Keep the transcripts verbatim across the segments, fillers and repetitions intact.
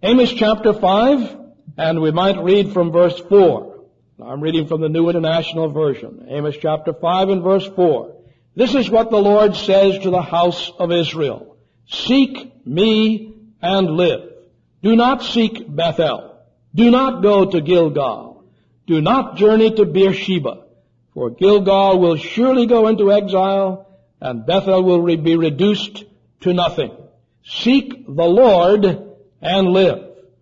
Amos chapter five, and we might read from verse four. I'm reading from the New International Version. Amos chapter five and verse four. This is what the Lord says to the house of Israel. Seek me and live. Do not seek Bethel. Do not go to Gilgal. Do not journey to Beersheba. For Gilgal will surely go into exile, and Bethel will be reduced to nothing. Seek the Lord and live.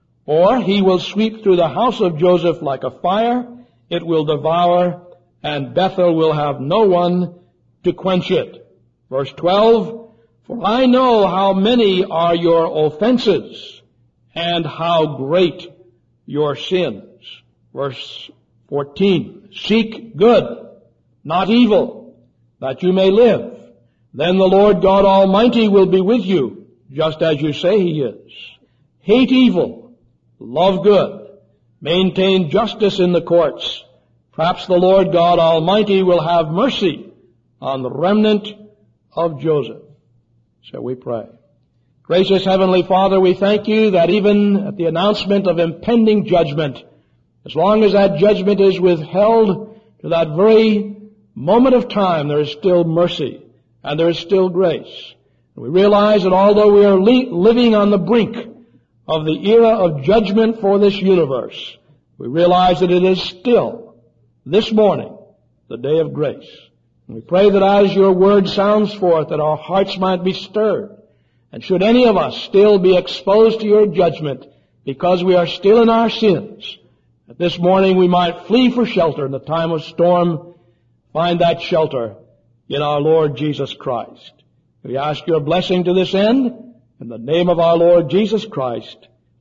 Or he will sweep through the house of Joseph like a fire. It will devour, and Bethel will have no one to quench it. Verse twelve, for I know how many are your offenses, and how great your sins. Verse fourteen, seek good, not evil, that you may live. Then the Lord God Almighty will be with you, just as you say he is. Hate evil, love good, maintain justice in the courts. Perhaps the Lord God Almighty will have mercy on the remnant of Joseph. So we pray. Gracious Heavenly Father, we thank you that even at the announcement of impending judgment, as long as that judgment is withheld to that very moment of time, there is still mercy and there is still grace. And we realize that although we are li- living on the brink of the era of judgment for this universe, we realize that it is still, this morning, the day of grace. And we pray that as your word sounds forth, that our hearts might be stirred. And should any of us still be exposed to your judgment because we are still in our sins, that this morning we might flee for shelter in the time of storm, find that shelter in our Lord Jesus Christ. We ask your blessing to this end, in the name of our Lord Jesus Christ.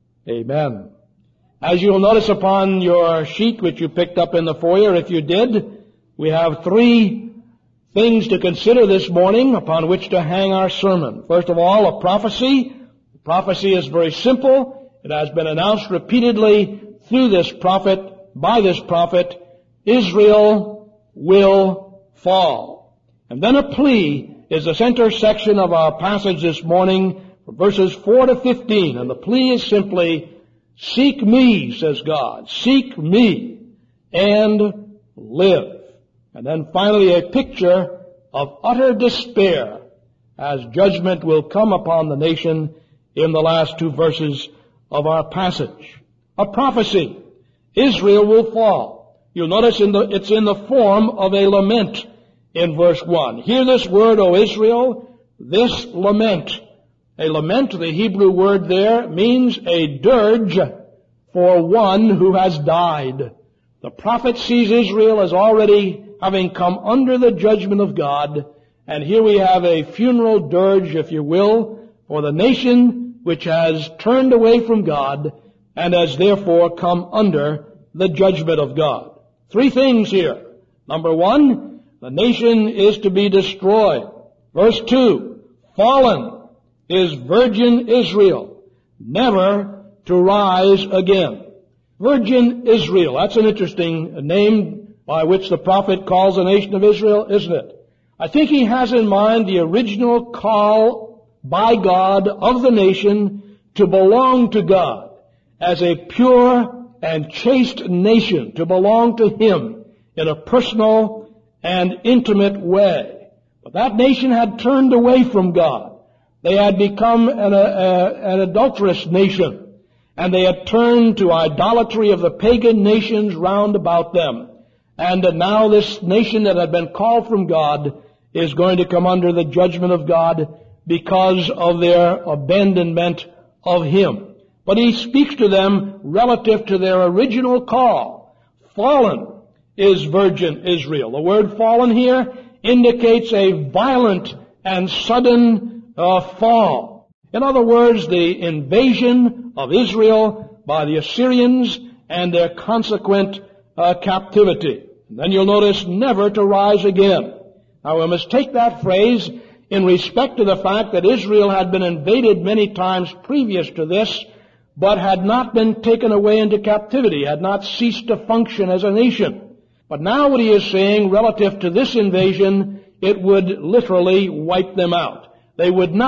Amen. As you'll notice upon your sheet, which you picked up in the foyer, if you did, we have three things to consider this morning upon which to hang our sermon. First of all, a prophecy. The prophecy is very simple. It has been announced repeatedly through this prophet, by this prophet, Israel will fall. And then a plea is the center section of our passage this morning, verses four to fifteen. And the plea is simply, seek me, says God. Seek me and live. And then finally a picture of utter despair as judgment will come upon the nation in the last two verses of our passage. A prophecy. Israel will fall. You'll notice in the, it's in the form of a lament in verse one. Hear this word, O Israel, this lament. A lament, the Hebrew word there, means a dirge for one who has died. The prophet sees Israel as already having come under the judgment of God, and here we have a funeral dirge, if you will, for the nation which has turned away from God and has therefore come under the judgment of God. Three things here. Number one, the nation is to be destroyed. Verse two, fallen is virgin Israel, never to rise again. Virgin Israel, that's an interesting name by which the prophet calls the nation of Israel, isn't it? I think he has in mind the original call by God of the nation to belong to God as a pure and chaste nation, to belong to him in a personal and intimate way. But that nation had turned away from God. They had become an, uh, an adulterous nation, and they had turned to idolatry of the pagan nations round about them. And now this nation that had been called from God is going to come under the judgment of God because of their abandonment of him. But he speaks to them relative to their original call. Fallen is virgin Israel. The word fallen here indicates a violent and sudden uh, fall. In other words, the invasion of Israel by the Assyrians and their consequent uh, captivity. And then you'll notice never to rise again. Now we must take that phrase in respect to the fact that Israel had been invaded many times previous to this, but had not been taken away into captivity, had not ceased to function as a nation. But now what he is saying relative to this invasion, it would literally wipe them out. They would not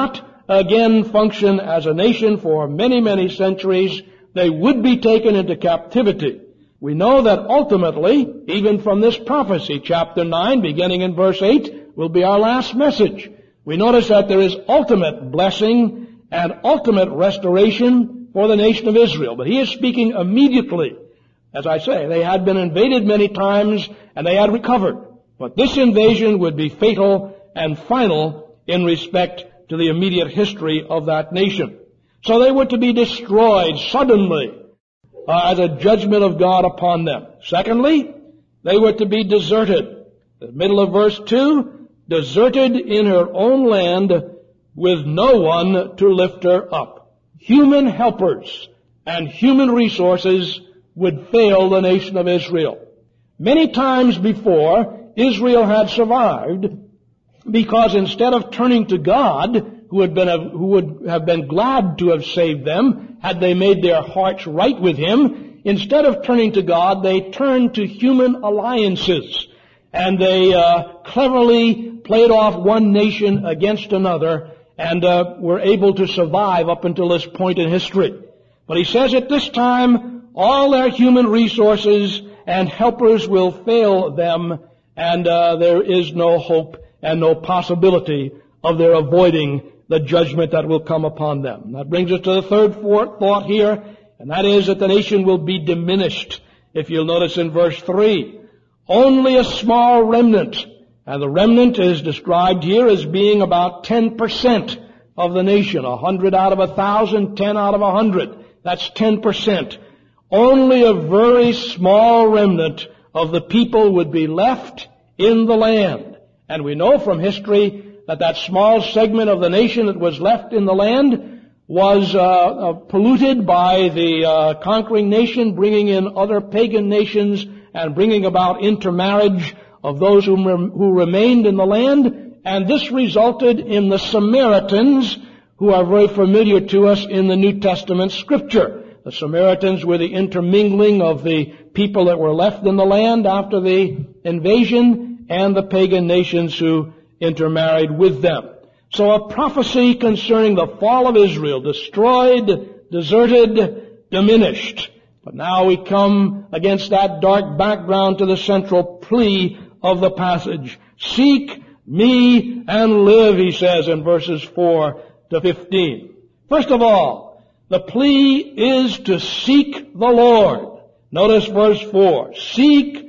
again function as a nation for many, many centuries. They would be taken into captivity. We know that ultimately, even from this prophecy, chapter nine, beginning in verse eight, will be our last message. We notice that there is ultimate blessing and ultimate restoration for the nation of Israel. But he is speaking immediately. As I say, they had been invaded many times and they had recovered. But this invasion would be fatal and final in respect to the immediate history of that nation. So they were to be destroyed suddenly uh, as a judgment of God upon them. Secondly, they were to be deserted. The middle of verse two, deserted in her own land with no one to lift her up. Human helpers and human resources would fail the nation of Israel. Many times before, Israel had survived because instead of turning to God, who had been, who would have been glad to have saved them, had they made their hearts right with Him, instead of turning to God, they turned to human alliances, and they uh, cleverly played off one nation against another, and uh, were able to survive up until this point in history. But he says at this time, all their human resources and helpers will fail them, and uh, there is no hope and no possibility of their avoiding the judgment that will come upon them. That brings us to the third thought here, and that is that the nation will be diminished. If you'll notice in verse three, only a small remnant, and the remnant is described here as being about ten percent of the nation. A hundred out of a thousand, ten out of a hundred. That's ten percent. Only a very small remnant of the people would be left in the land. And we know from history that that small segment of the nation that was left in the land was uh, uh, polluted by the uh, conquering nation, bringing in other pagan nations and bringing about intermarriage of those who, rem- who remained in the land. And this resulted in the Samaritans, who are very familiar to us in the New Testament Scripture. The Samaritans were the intermingling of the people that were left in the land after the invasion and the pagan nations who intermarried with them. So a prophecy concerning the fall of Israel, destroyed, deserted, diminished. But now we come against that dark background to the central plea of the passage. Seek me and live, he says in verses four to fifteen. First of all, the plea is to seek the Lord. Notice verse four. Seek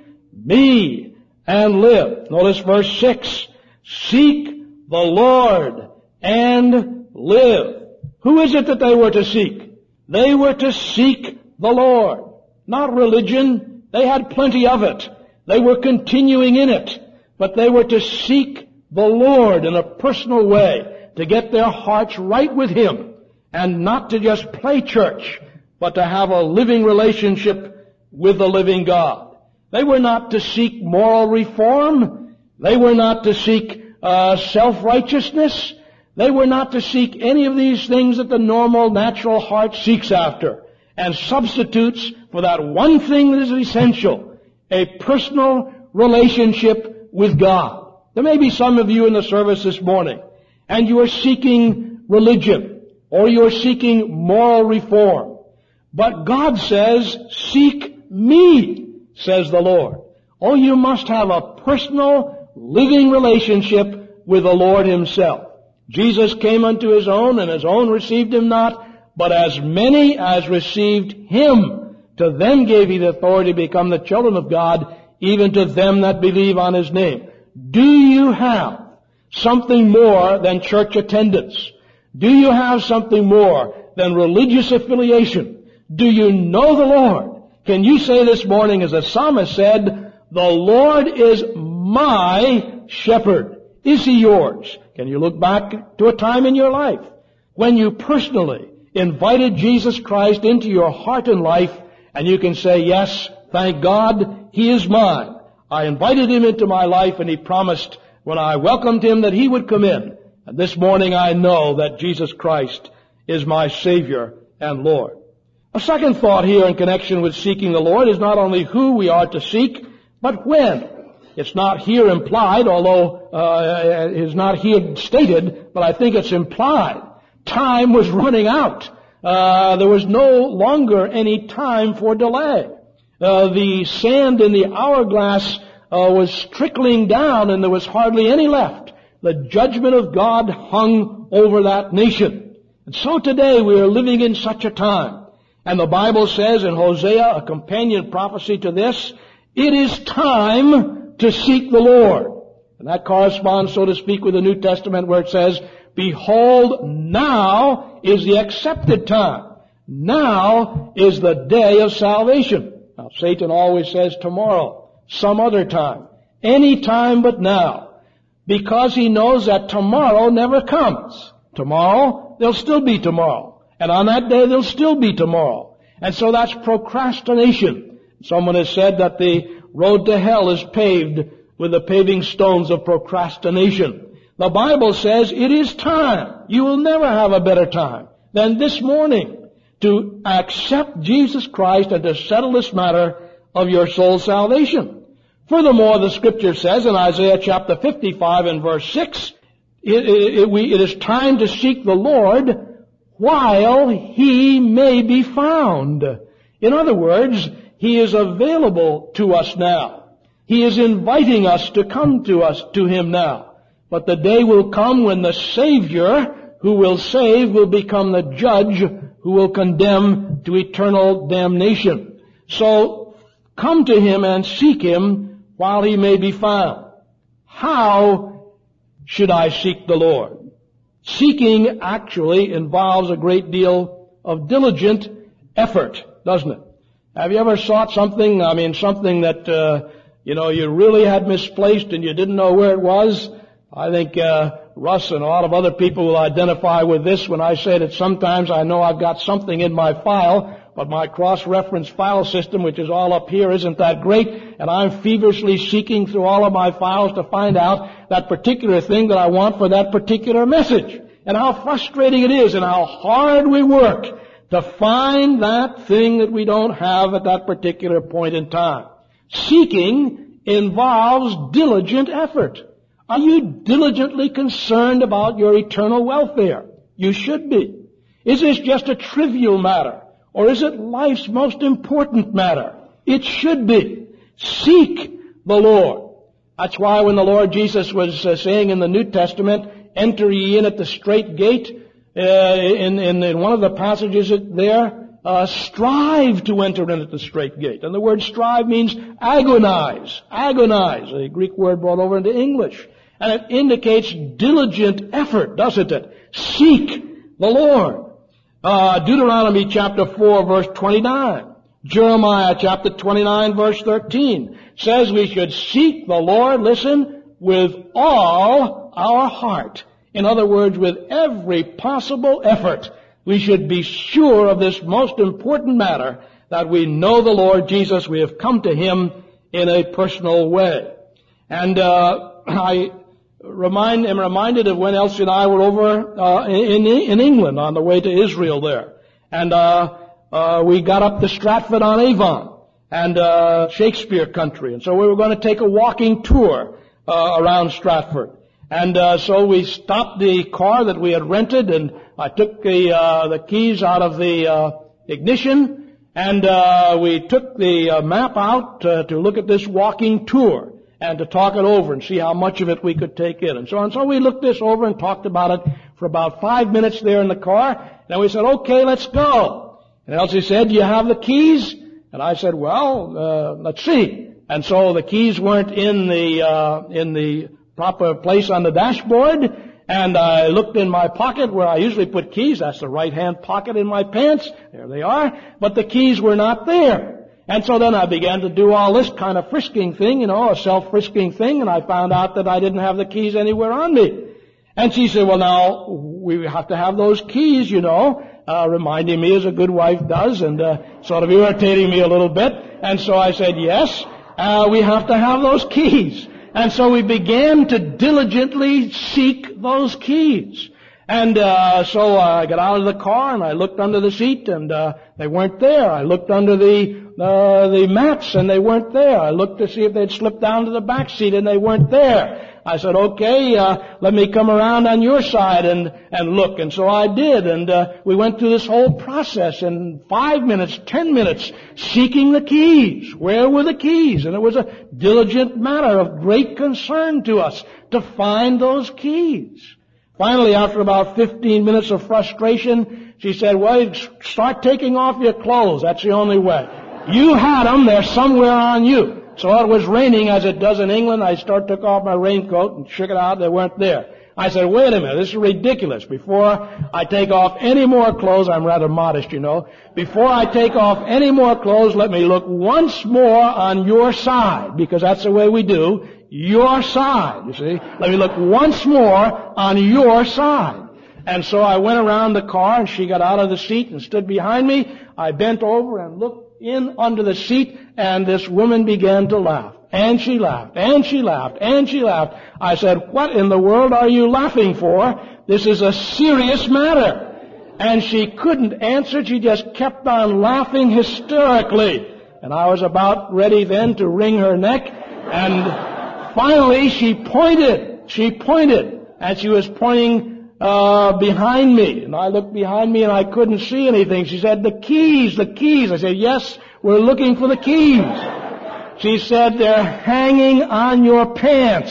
me and live. Notice verse six. Seek the Lord and live. Who is it that they were to seek? They were to seek the Lord. Not religion. They had plenty of it. They were continuing in it. But they were to seek the Lord in a personal way, to get their hearts right with Him, and not to just play church, but to have a living relationship with the living God. They were not to seek moral reform. They were not to seek uh, self-righteousness. They were not to seek any of these things that the normal, natural heart seeks after, and substitutes for that one thing that is essential, a personal relationship with God. There may be some of you in the service this morning, and you are seeking religion, or you are seeking moral reform. But God says, seek me, says the Lord. Oh, you must have a personal, living relationship with the Lord Himself. Jesus came unto His own, and His own received Him not. But as many as received Him, to them gave He the authority to become the children of God, even to them that believe on His name. Do you have something more than church attendance? Do you have something more than religious affiliation? Do you know the Lord? Can you say this morning, as the psalmist said, the Lord is my shepherd? Is He yours? Can you look back to a time in your life when you personally invited Jesus Christ into your heart and life, and you can say, yes, thank God, He is mine. I invited Him into my life, and He promised when I welcomed Him that He would come in. And this morning I know that Jesus Christ is my Savior and Lord. A second thought here in connection with seeking the Lord is not only who we are to seek, but when. It's not here implied, although uh, it is not here stated, but I think it's implied time was running out. Uh, there was no longer any time for delay. Uh, the sand in the hourglass uh, was trickling down, and there was hardly any left. The judgment of God hung over that nation. And so today we are living in such a time. And the Bible says in Hosea, a companion prophecy to this, it is time to seek the Lord. And that corresponds, so to speak, with the New Testament where it says, behold, now is the accepted time. Now is the day of salvation. Now, Satan always says tomorrow, some other time, any time but now, because he knows that tomorrow never comes. Tomorrow, there'll still be tomorrow. And on that day, there'll still be tomorrow. And so that's procrastination. Someone has said that the road to hell is paved with the paving stones of procrastination. The Bible says it is time. You will never have a better time than this morning to accept Jesus Christ and to settle this matter of your soul's salvation. Furthermore, the Scripture says in Isaiah chapter fifty-five and verse six, it, it, we, it is time to seek the Lord while He may be found. In other words, He is available to us now. He is inviting us to come to us, to Him now. But the day will come when the Savior who will save will become the judge who will condemn to eternal damnation. So come to Him and seek Him while He may be found. How should I seek the Lord? Seeking actually involves a great deal of diligent effort, doesn't it? Have you ever sought something, I mean something that, uh, you know, you really had misplaced and you didn't know where it was? I think uh, Russ and a lot of other people will identify with this when I say that sometimes I know I've got something in my file, but my cross-reference file system, which is all up here, isn't that great, and I'm feverishly seeking through all of my files to find out that particular thing that I want for that particular message. And how frustrating it is and how hard we work to find that thing that we don't have at that particular point in time. Seeking involves diligent effort. Are you diligently concerned about your eternal welfare? You should be. Is this just a trivial matter? Or is it life's most important matter? It should be. Seek the Lord. That's why when the Lord Jesus was uh, saying in the New Testament, enter ye in at the strait gate, uh, in, in, in one of the passages there, uh, strive to enter in at the strait gate. And the word strive means agonize. Agonize, a Greek word brought over into English. And it indicates diligent effort, doesn't it? Seek the Lord. Uh, Deuteronomy chapter four verse twenty-nine. Jeremiah chapter twenty-nine verse thirteen says we should seek the Lord, listen, with all our heart. In other words, with every possible effort. We should be sure of this most important matter, that we know the Lord Jesus. We have come to Him in a personal way. And uh, I remind, am reminded of when Elsie and I were over uh, in, in England on the way to Israel there. And uh, uh, we got up to Stratford-on-Avon and uh, Shakespeare country. And so we were going to take a walking tour uh, around Stratford. And uh, so we stopped the car that we had rented, and I took the uh, the keys out of the uh, ignition, and uh, we took the uh, map out uh, to look at this walking tour and to talk it over and see how much of it we could take in and so on. So we looked this over and talked about it for about five minutes there in the car. Then we said, okay, let's go. And Elsie said, do you have the keys? And I said, well, uh, let's see. And so the keys weren't in the uh, in the proper place on the dashboard, and I looked in my pocket where I usually put keys. That's the right-hand pocket in my pants. There they are. But the keys were not there. And so then I began to do all this kind of frisking thing, you know, a self-frisking thing, and I found out that I didn't have the keys anywhere on me. And she said, well, now, we have to have those keys, you know, uh, reminding me as a good wife does, and uh, sort of irritating me a little bit. And so I said, yes, uh, we have to have those keys. And so we began to diligently seek those keys. And uh, so I got out of the car and I looked under the seat and uh, they weren't there. I looked under the uh, the mats and they weren't there. I looked to see if they'd slipped down to the back seat and they weren't there. I said, okay, uh, let me come around on your side and and look. And so I did. And uh, we went through this whole process in five minutes, ten minutes, seeking the keys. Where were the keys? And it was a diligent matter of great concern to us to find those keys. Finally, after about fifteen minutes of frustration, she said, well, start taking off your clothes. That's the only way. You had them. They're somewhere on you. So it was raining as it does in England. I start took off my raincoat and shook it out. They weren't there. I said, wait a minute. This is ridiculous. Before I take off any more clothes, I'm rather modest, you know. Before I take off any more clothes, let me look once more on your side, because that's the way we do. Your side, you see. Let me look once more on your side. And so I went around the car and she got out of the seat and stood behind me. I bent over and looked in under the seat and this woman began to laugh. And she laughed, and she laughed, and she laughed. I said, what in the world are you laughing for? This is a serious matter. And she couldn't answer. She just kept on laughing hysterically. And I was about ready then to wring her neck. And finally she pointed. She pointed. And she was pointing uh behind me. And I looked behind me and I couldn't see anything. She said, the keys, the keys. I said, yes, we're looking for the keys. She said, they're hanging on your pants.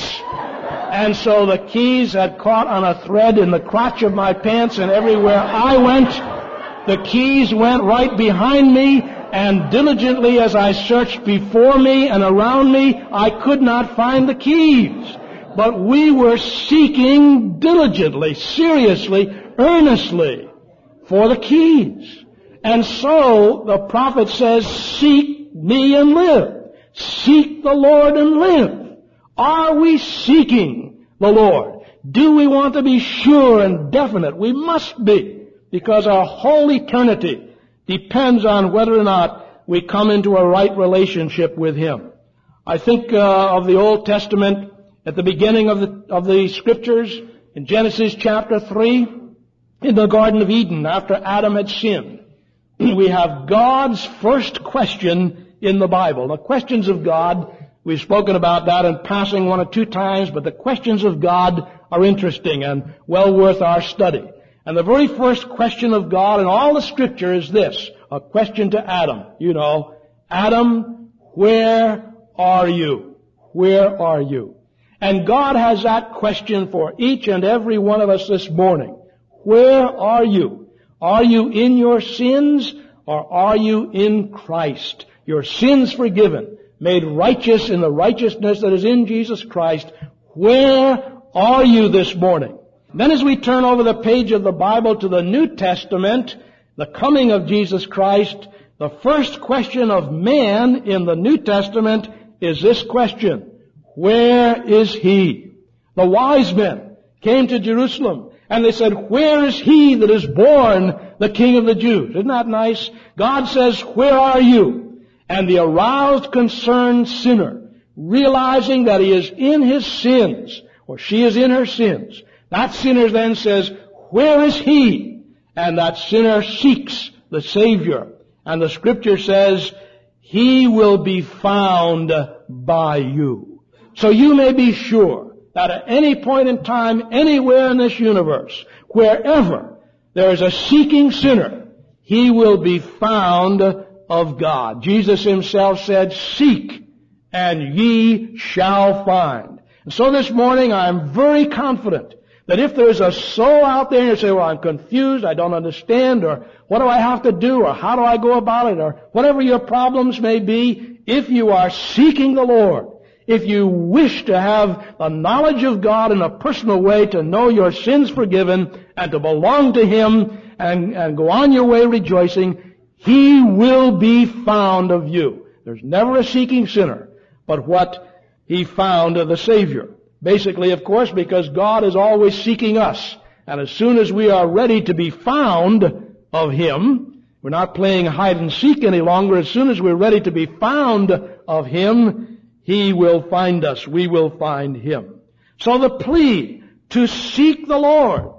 And so the keys had caught on a thread in the crotch of my pants, and everywhere I went, the keys went right behind me, and diligently as I searched before me and around me, I could not find the keys. But we were seeking diligently, seriously, earnestly for the keys. And so the prophet says, seek me and live. Seek the Lord and live. Are we seeking the Lord? Do we want to be sure and definite? We must be, because our whole eternity depends on whether or not we come into a right relationship with Him. I think uh, of the Old Testament at the beginning of the, of the Scriptures, in Genesis chapter three, in the Garden of Eden, after Adam had sinned. We have God's first question in the Bible. The questions of God, we've spoken about that in passing one or two times, but the questions of God are interesting and well worth our study. And the very first question of God in all the Scripture is this, a question to Adam. You know, Adam, where are you? Where are you? And God has that question for each and every one of us this morning. Where are you? Are you in your sins, or are you in Christ? Your sins forgiven, made righteous in the righteousness that is in Jesus Christ. Where are you this morning? Then as we turn over the page of the Bible to the New Testament, the coming of Jesus Christ, the first question of man in the New Testament is this question: where is He? The wise men came to Jerusalem and they said, where is He that is born the King of the Jews? Isn't that nice? God says, where are you? And the aroused, concerned sinner, realizing that he is in his sins, or she is in her sins, that sinner then says, where is He? And that sinner seeks the Savior. And the Scripture says, He will be found by you. So you may be sure that at any point in time, anywhere in this universe, wherever there is a seeking sinner, he will be found of God. Jesus Himself said, seek and ye shall find. And so this morning I'm very confident that if there's a soul out there and you say, well, I'm confused, I don't understand, or what do I have to do, or how do I go about it, or whatever your problems may be, if you are seeking the Lord, if you wish to have the knowledge of God in a personal way, to know your sins forgiven, and to belong to Him, and, and go on your way rejoicing, He will be found of you. There's never a seeking sinner but what he found of the Savior. Basically, of course, because God is always seeking us. And as soon as we are ready to be found of Him, we're not playing hide and seek any longer. As soon as we're ready to be found of Him, He will find us. We will find Him. So the plea to seek the Lord,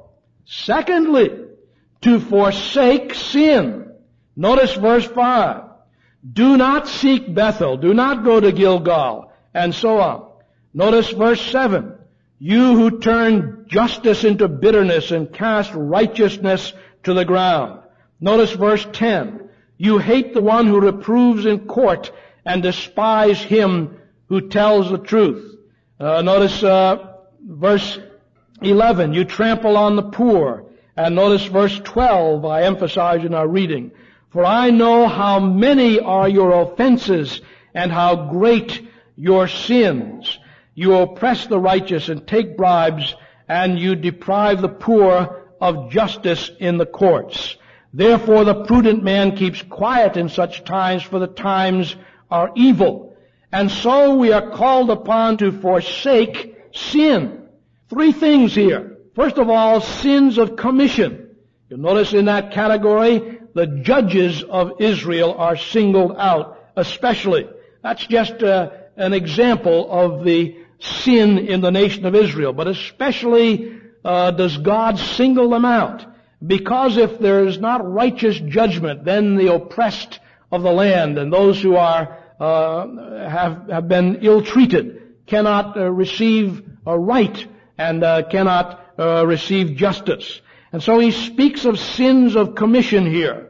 Secondly, to forsake sin. Notice verse five. Do not seek Bethel. Do not go to Gilgal. And so on. Notice verse seven. You who turn justice into bitterness and cast righteousness to the ground. Notice verse ten. You hate the one who reproves in court and despise him who tells the truth. Uh, notice uh, verse eleven. You trample on the poor. And notice verse twelve, I emphasize in our reading. For I know how many are your offenses and how great your sins. You oppress the righteous and take bribes, and you deprive the poor of justice in the courts. Therefore the prudent man keeps quiet in such times, for the times are evil. And so we are called upon to forsake sin. Three things here. First of all, sins of commission. You'll notice in that category, the judges of Israel are singled out especially. That's just uh, an example of the sin in the nation of Israel. But especially uh, does God single them out. Because if there is not righteous judgment, then the oppressed of the land and those who are uh, have, have been ill-treated cannot uh, receive a right and uh, cannot uh, receive justice. And so he speaks of sins of commission here.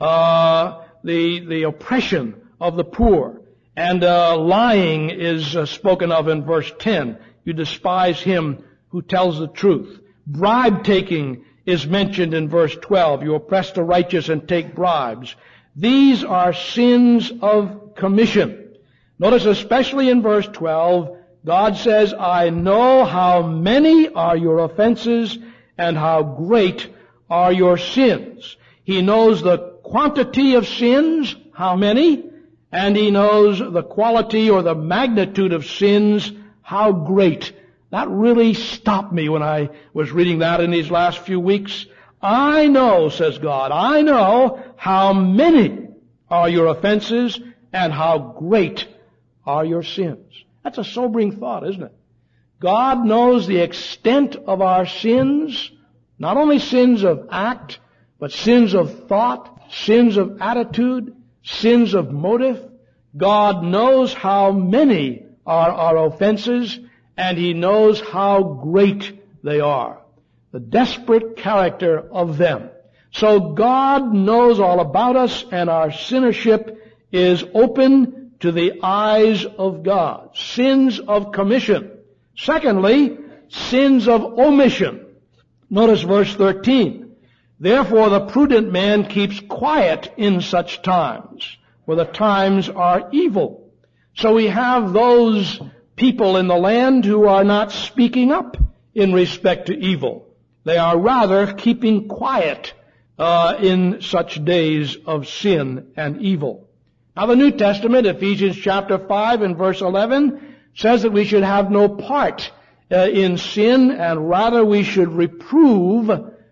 Uh, the, the oppression of the poor. And, uh, lying is uh, spoken of in verse ten. You despise him who tells the truth. Bribe taking is mentioned in verse twelve. You oppress the righteous and take bribes. These are sins of commission. Notice especially in verse twelve, God says, I know how many are your offenses and how great are your sins. He knows the quantity of sins, how many, and he knows the quality or the magnitude of sins, how great. That really stopped me when I was reading that in these last few weeks. I know, says God, I know how many are your offenses and how great are your sins. That's a sobering thought, isn't it? God knows the extent of our sins, not only sins of act, but sins of thought, sins of attitude, sins of motive. God knows how many are our offenses, and He knows how great they are. The desperate character of them. So God knows all about us, and our sinnership is open to the eyes of God. Sins of commission. Secondly, sins of omission. Notice verse thirteen. Therefore the prudent man keeps quiet in such times, for the times are evil. So we have those people in the land who are not speaking up in respect to evil. They are rather keeping quiet uh, in such days of sin and evil. Now the New Testament, Ephesians chapter five and verse eleven, says that we should have no part uh, in sin, and rather we should reprove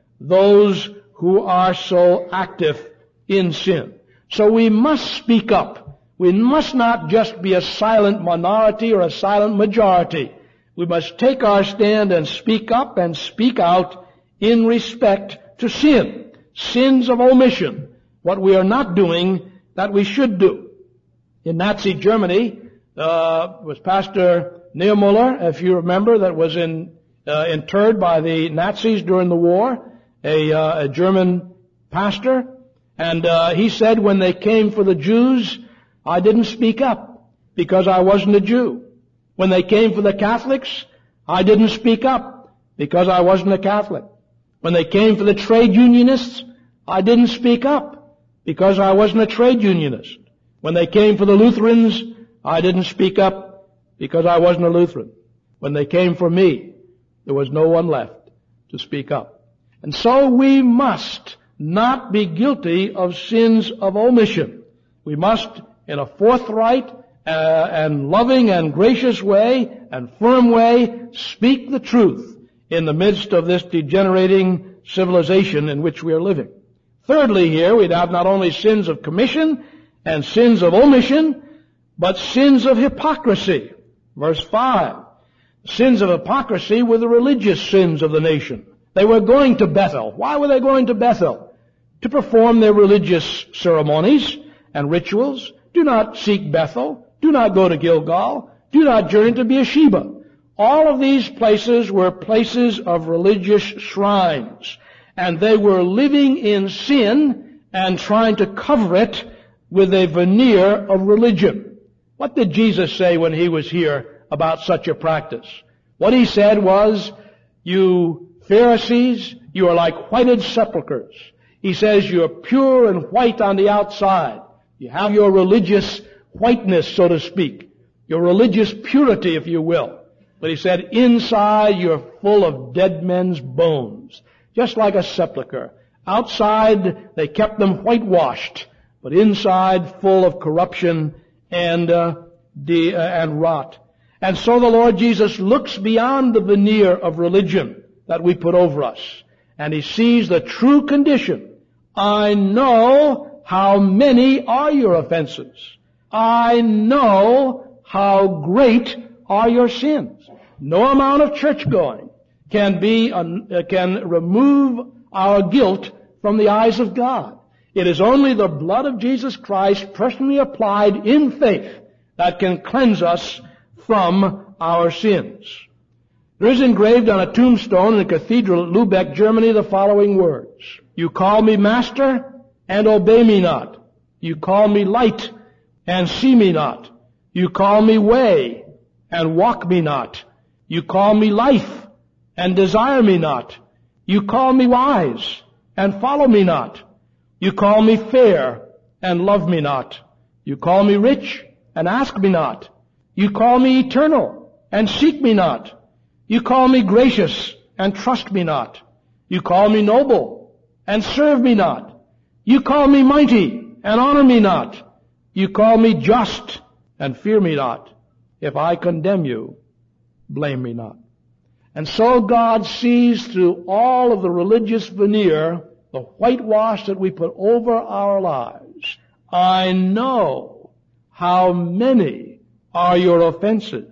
those who are so active in sin. So we must speak up. We must not just be a silent minority or a silent majority. We must take our stand and speak up and speak out in respect to sin. Sins of omission. What we are not doing that we should do. In Nazi Germany, uh, was Pastor Niemöller, if you remember, that was in, uh, interred by the Nazis during the war, a, uh, a German pastor. And, uh, he said when they came for the Jews, I didn't speak up because I wasn't a Jew. When they came for the Catholics, I didn't speak up because I wasn't a Catholic. When they came for the trade unionists, I didn't speak up because I wasn't a trade unionist. When they came for the Lutherans, I didn't speak up because I wasn't a Lutheran. When they came for me, there was no one left to speak up. And so we must not be guilty of sins of omission. We must, in a forthright uh, and loving and gracious way and firm way, speak the truth in the midst of this degenerating civilization in which we are living. Thirdly, here we'd have not only sins of commission and sins of omission, but sins of hypocrisy. Verse five. Sins of hypocrisy were the religious sins of the nation. They were going to Bethel. Why were they going to Bethel? To perform their religious ceremonies and rituals. Do not seek Bethel. Do not go to Gilgal. Do not journey to Beersheba. All of these places were places of religious shrines. And they were living in sin and trying to cover it with a veneer of religion. What did Jesus say when he was here about such a practice? What he said was, you Pharisees, you are like whited sepulchres. He says you're pure and white on the outside. You have your religious whiteness, so to speak. Your religious purity, if you will. But he said, inside you're full of dead men's bones. Just like a sepulcher. Outside, they kept them whitewashed, but inside full of corruption and, uh, de- uh, and rot. And so the Lord Jesus looks beyond the veneer of religion that we put over us, and he sees the true condition. I know how many are your offenses. I know how great are your sins. No amount of church going can be, uh, can remove our guilt from the eyes of God. It is only the blood of Jesus Christ personally applied in faith that can cleanse us from our sins. There is engraved on a tombstone in a cathedral at Lubeck, Germany, the following words. You call me master and obey me not. You call me light and see me not. You call me way and walk me not. You call me life and desire me not. You call me wise and follow me not. You call me fair and love me not. You call me rich and ask me not. You call me eternal and seek me not. You call me gracious and trust me not. You call me noble and serve me not. You call me mighty and honor me not. You call me just and fear me not. If I condemn you, blame me not. And so God sees through all of the religious veneer, the whitewash that we put over our lives. I know how many are your offenses.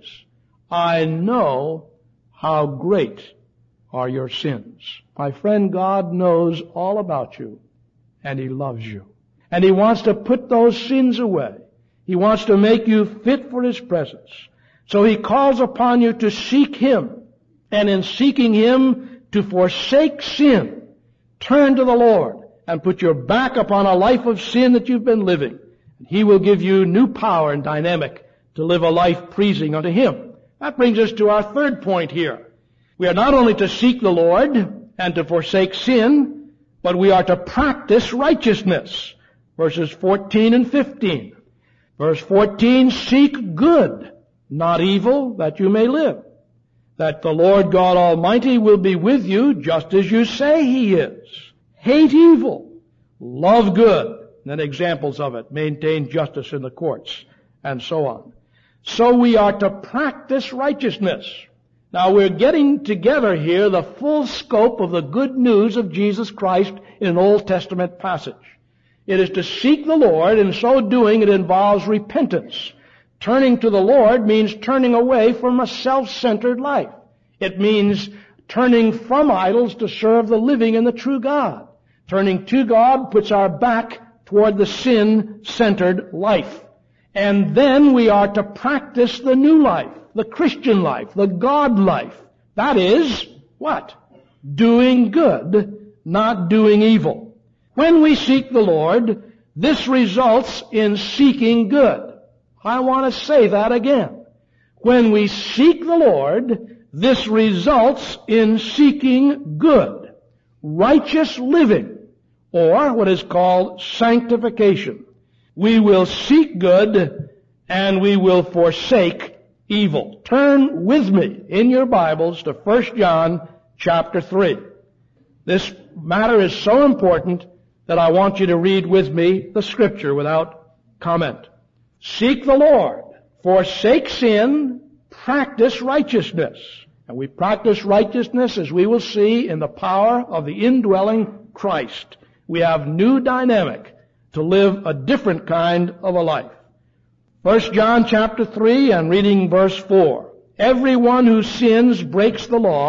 I know how great are your sins. My friend, God knows all about you, and he loves you. And he wants to put those sins away. He wants to make you fit for his presence. So he calls upon you to seek him, and in seeking him, to forsake sin. Turn to the Lord and put your back upon a life of sin that you've been living. He will give you new power and dynamic to live a life pleasing unto him. That brings us to our third point here. We are not only to seek the Lord and to forsake sin, but we are to practice righteousness. Verses fourteen and fifteen. Verse fourteen, seek good, not evil, that you may live. That the Lord God Almighty will be with you just as you say he is. Hate evil. Love good. And then examples of it. Maintain justice in the courts. And so on. So we are to practice righteousness. Now we're getting together here the full scope of the good news of Jesus Christ in an Old Testament passage. It is to seek the Lord, and in so doing it involves repentance. Turning to the Lord means turning away from a self-centered life. It means turning from idols to serve the living and the true God. Turning to God puts our back toward the sin-centered life. And then we are to practice the new life, the Christian life, the God life. That is, what? Doing good, not doing evil. When we seek the Lord, this results in seeking good. I want to say that again. When we seek the Lord, this results in seeking good, righteous living, or what is called sanctification. We will seek good and we will forsake evil. Turn with me in your Bibles to First John chapter three. This matter is so important that I want you to read with me the scripture without comment. Seek the Lord, forsake sin, practice righteousness. And we practice righteousness, as we will see, in the power of the indwelling Christ. We have new dynamic to live a different kind of a life. First John chapter three and reading verse four. Everyone who sins breaks the law.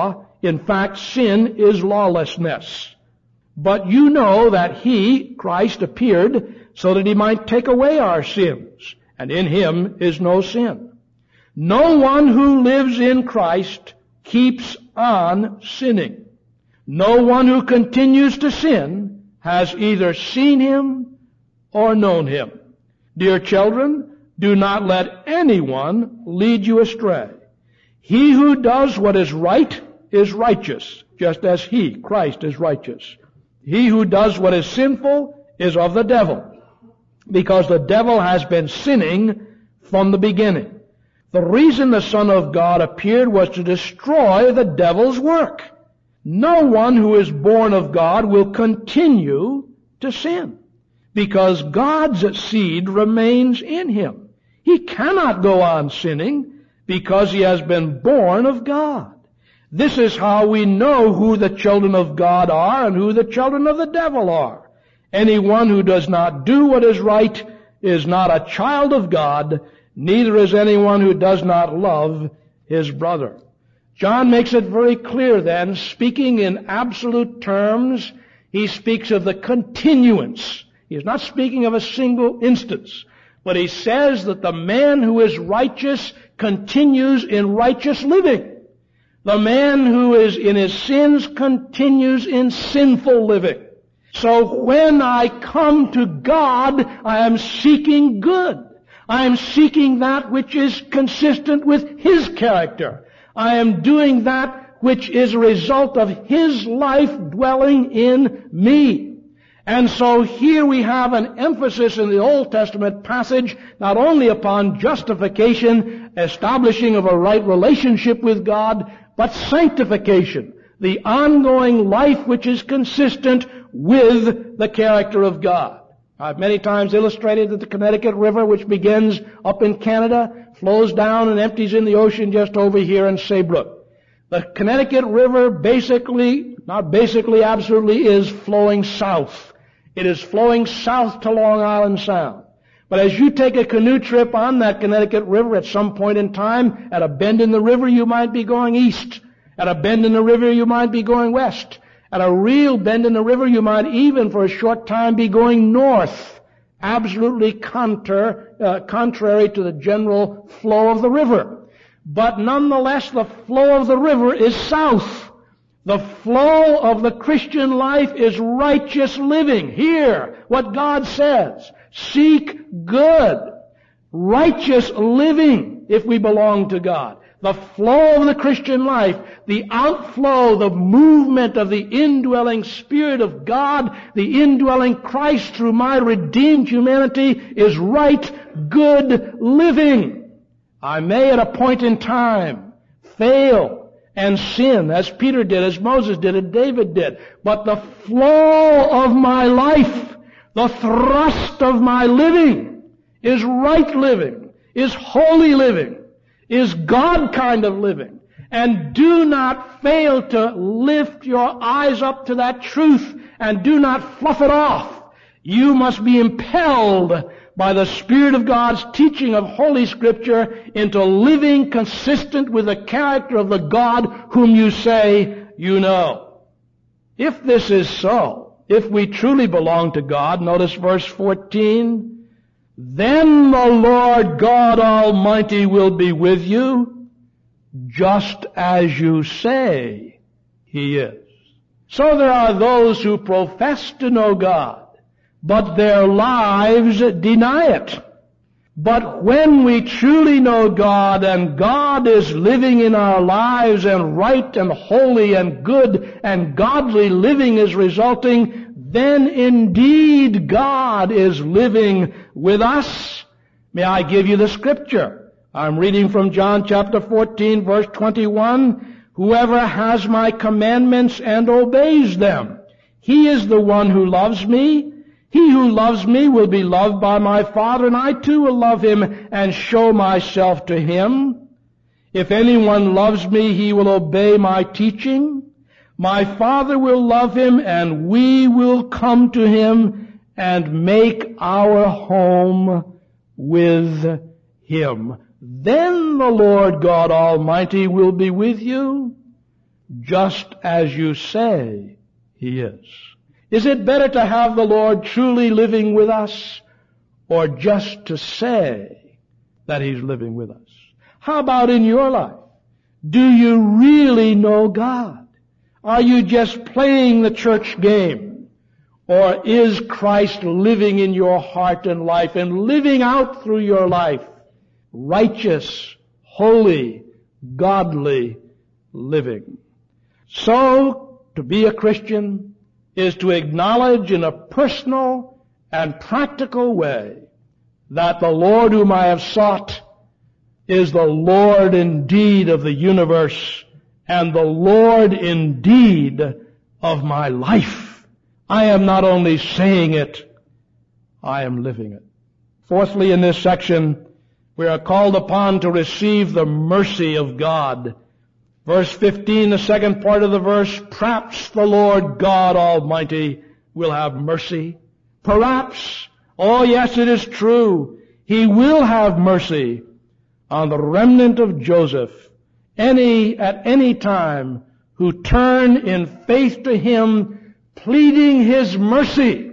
In fact, sin is lawlessness. But you know that He, Christ, appeared so that He might take away our sins, and in Him is no sin. No one who lives in Christ keeps on sinning. No one who continues to sin has either seen Him or known Him. Dear children, do not let anyone lead you astray. He who does what is right is righteous, just as He, Christ, is righteous. He who does what is sinful is of the devil, because the devil has been sinning from the beginning. The reason the Son of God appeared was to destroy the devil's work. No one who is born of God will continue to sin, because God's seed remains in him. He cannot go on sinning because he has been born of God. This is how we know who the children of God are and who the children of the devil are. Anyone who does not do what is right is not a child of God, neither is anyone who does not love his brother. John makes it very clear then, speaking in absolute terms, he speaks of the continuance. He is not speaking of a single instance, but he says that the man who is righteous continues in righteous living. The man who is in his sins continues in sinful living. So when I come to God, I am seeking good. I am seeking that which is consistent with His character. I am doing that which is a result of His life dwelling in me. And so here we have an emphasis in the Old Testament passage not only upon justification, establishing of a right relationship with God, but sanctification, the ongoing life which is consistent with the character of God. I've many times illustrated that the Connecticut River, which begins up in Canada, flows down and empties in the ocean just over here in Saybrook. The Connecticut River basically, not basically, absolutely is flowing south. It is flowing south to Long Island Sound. But as you take a canoe trip on that Connecticut River at some point in time, at a bend in the river you might be going east. At a bend in the river you might be going west. At a real bend in the river you might even for a short time be going north. Absolutely contra, uh, contrary to the general flow of the river. But nonetheless the flow of the river is south. The flow of the Christian life is righteous living. Hear what God says. Seek good, righteous living if we belong to God. The flow of the Christian life, the outflow, the movement of the indwelling Spirit of God, the indwelling Christ through my redeemed humanity is right, good living. I may at a point in time fail and sin, as Peter did, as Moses did, and David did. But the flow of my life, the thrust of my living, is right living, is holy living, is God kind of living. And do not fail to lift your eyes up to that truth and do not fluff it off. You must be impelled by the Spirit of God's teaching of Holy Scripture into living consistent with the character of the God whom you say you know. If this is so, if we truly belong to God, notice verse fourteen, then the Lord God Almighty will be with you, just as you say He is. So there are those who profess to know God, but their lives deny it. But when we truly know God and God is living in our lives and right and holy and good and godly living is resulting, then indeed God is living with us. May I give you the scripture? I'm reading from John chapter fourteen verse twenty-one. Whoever has my commandments and obeys them, he is the one who loves me. He who loves me will be loved by my Father, and I too will love him and show myself to him. If anyone loves me, he will obey my teaching. My Father will love him, and we will come to him and make our home with him. Then the Lord God Almighty will be with you, just as you say He is? Is it better to have the Lord truly living with us, or just to say that He's living with us? How about in your life? Do you really know God? Are you just playing the church game? Or is Christ living in your heart and life and living out through your life righteous, holy, godly living? So, to be a Christian is to acknowledge in a personal and practical way that the Lord whom I have sought is the Lord indeed of the universe and the Lord indeed of my life. I am not only saying it, I am living it. Fourthly, in this section, we are called upon to receive the mercy of God. Verse fifteen, the second part of the verse, perhaps the Lord God Almighty will have mercy. Perhaps, oh yes, it is true, He will have mercy on the remnant of Joseph, any, at any time, who turn in faith to Him, pleading His mercy,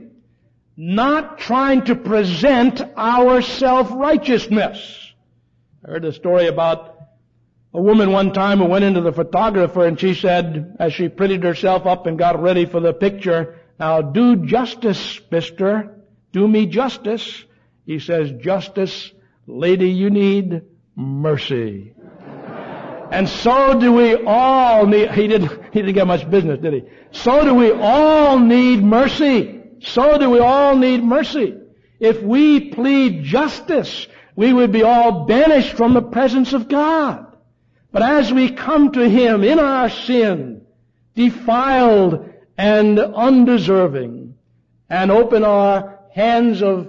not trying to present our self-righteousness. I heard a story about a woman one time who went into the photographer and she said, as she prettied herself up and got ready for the picture, "Now do justice, mister. Do me justice." He says, "Justice, lady, you need mercy." And so do we all need, he didn't, he didn't get much business, did he? So do we all need mercy. So do we all need mercy. If we plead justice, we would be all banished from the presence of God. But as we come to Him in our sin, defiled and undeserving, and open our hands of,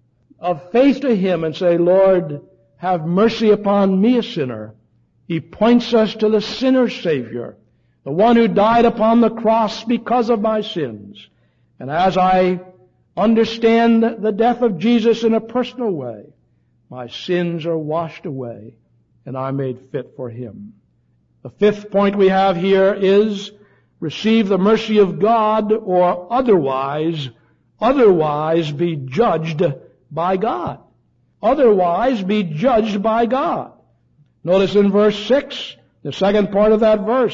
of faith to Him and say, "Lord, have mercy upon me, a sinner," He points us to the sinner's Savior, the one who died upon the cross because of my sins. And as I understand the death of Jesus in a personal way, my sins are washed away, and I'm made fit for Him. The fifth point we have here is receive the mercy of God, or otherwise, otherwise be judged by God. Otherwise be judged by God. Notice in verse six, the second part of that verse,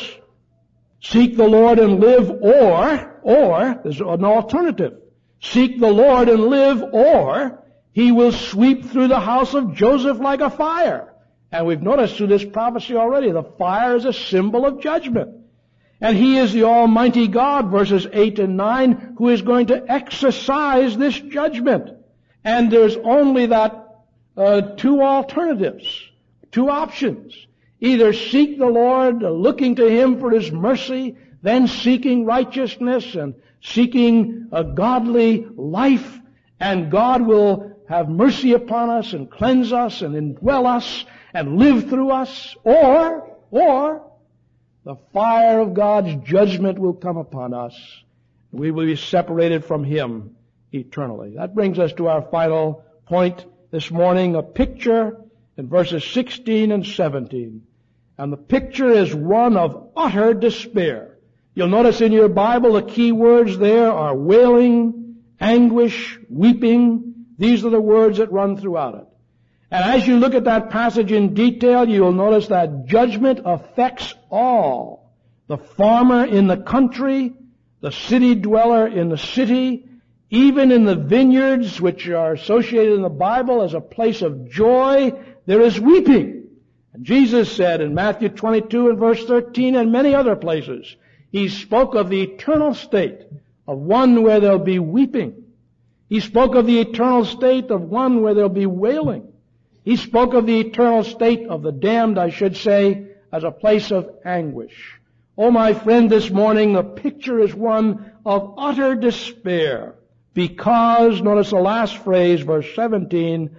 seek the Lord and live, or, or, there's an alternative. Seek the Lord and live, or He will sweep through the house of Joseph like a fire. And we've noticed through this prophecy already, the fire is a symbol of judgment. And He is the Almighty God, verses eight and nine, who is going to exercise this judgment. And there's only that uh, two alternatives, two options. Either seek the Lord, uh, looking to Him for His mercy, then seeking righteousness and seeking a godly life, and God will have mercy upon us and cleanse us and indwell us and live through us, or, or, the fire of God's judgment will come upon us. We will be separated from Him eternally. That brings us to our final point this morning, a picture in verses sixteen and seventeen. And the picture is one of utter despair. You'll notice in your Bible the key words there are wailing, anguish, weeping. These are the words that run throughout it. And as you look at that passage in detail, you'll notice that judgment affects all. The farmer in the country, the city dweller in the city, even in the vineyards, which are associated in the Bible as a place of joy, there is weeping. And Jesus said in Matthew twenty-two and verse thirteen and many other places, He spoke of the eternal state of one where there'll be weeping. He spoke of the eternal state of one where there'll be wailing. He spoke of the eternal state of the damned, I should say, as a place of anguish. Oh, my friend, this morning the picture is one of utter despair because, notice the last phrase, verse seventeen,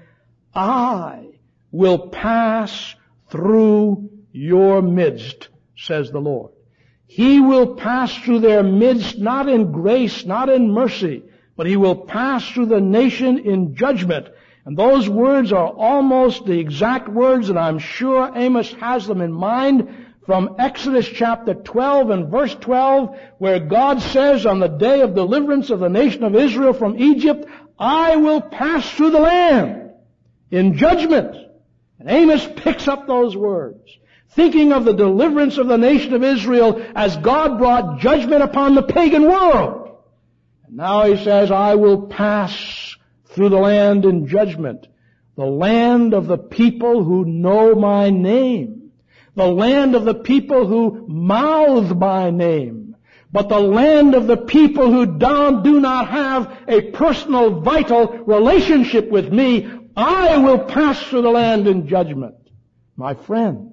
I will pass through your midst, says the Lord. He will pass through their midst, not in grace, not in mercy, but He will pass through the nation in judgment. And those words are almost the exact words, and I'm sure Amos has them in mind from Exodus chapter twelve and verse twelve, where God says on the day of deliverance of the nation of Israel from Egypt, I will pass through the land in judgment. And Amos picks up those words, thinking of the deliverance of the nation of Israel as God brought judgment upon the pagan world. And now he says, I will pass through the land in judgment, the land of the people who know my name. The land of the people who mouth my name, but the land of the people who do, do not have a personal, vital relationship with me, I will pass through the land in judgment. My friend,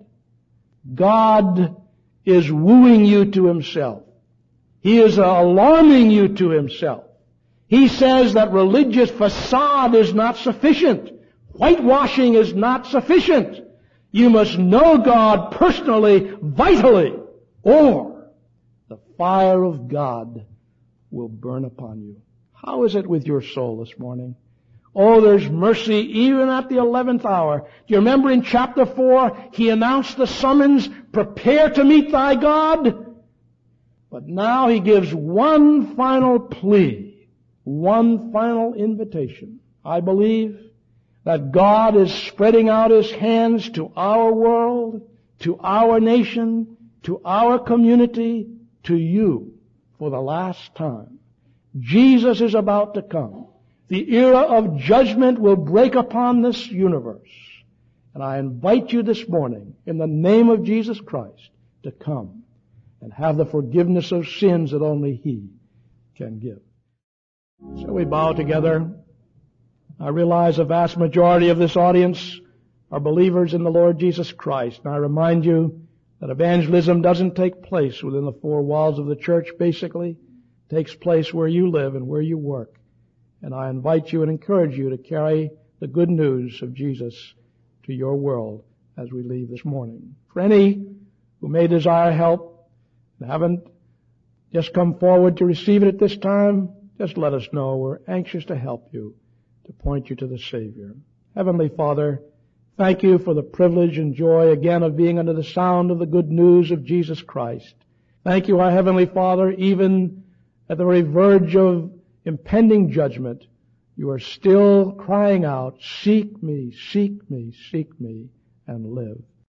God is wooing you to Himself. He is alarming you to Himself. He says that religious facade is not sufficient. Whitewashing is not sufficient. You must know God personally, vitally, or the fire of God will burn upon you. How is it with your soul this morning? Oh, there's mercy even at the eleventh hour. Do you remember in chapter four, He announced the summons, prepare to meet thy God? But now He gives one final plea, one final invitation. I believe that God is spreading out His hands to our world, to our nation, to our community, to you for the last time. Jesus is about to come. The era of judgment will break upon this universe. And I invite you this morning, in the name of Jesus Christ, to come and have the forgiveness of sins that only He can give. Shall we bow together? I realize a vast majority of this audience are believers in the Lord Jesus Christ. And I remind you that evangelism doesn't take place within the four walls of the church, basically. It takes place where you live and where you work. And I invite you and encourage you to carry the good news of Jesus to your world as we leave this morning. For any who may desire help and haven't just come forward to receive it at this time, just let us know. We're anxious to help you, to point you to the Savior. Heavenly Father, thank you for the privilege and joy again of being under the sound of the good news of Jesus Christ. Thank you, our Heavenly Father, even at the very verge of impending judgment, you are still crying out, seek me, seek me, seek me, and live.